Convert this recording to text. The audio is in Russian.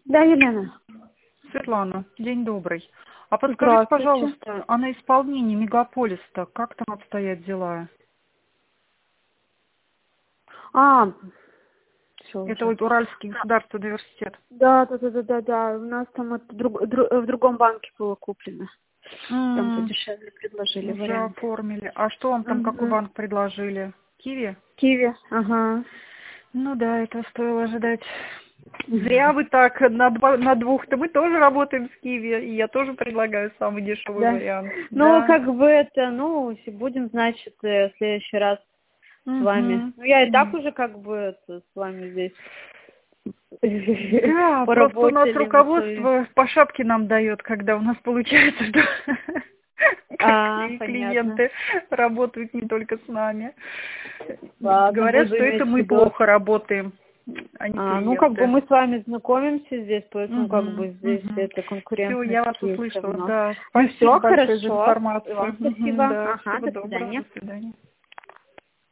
Да, Елена. Светлана, день добрый. А подскажите, Здравствуйте. пожалуйста, а на исполнении мегаполиса как там обстоят дела? Все Это уже. вот Уральский государственный университет. Да. У нас там в другом банке было куплено. Там подешевле предложили Уже вариант. оформили. А что вам там, какой Угу. банк предложили? Киви? Киви, ага. Ну да, этого стоило ожидать. Зря вы так на двух-то. Мы тоже работаем с Киви, и я тоже предлагаю самый дешевый Да. вариант. Ну, Да. как бы это, будем, значит, в следующий раз с вами. Мгм. Ну, я и так уже как бы это, с вами здесь Да, просто у нас поработали на свою. руководство по шапке нам дает, когда у нас получается, что Понятно. клиенты работают не только с нами. Ладно, Говорят, буду что это иметь в мы виду. плохо работаем, а не Как бы клиенты. мы с вами знакомимся здесь, поэтому как бы здесь это Все, я конкурентность вас есть у услышала, нас. да. Ну Спасибо все, большое за хорошо. И информацию. вам спасибо. Да, Ага, всего до доброго, свидания. до свидания.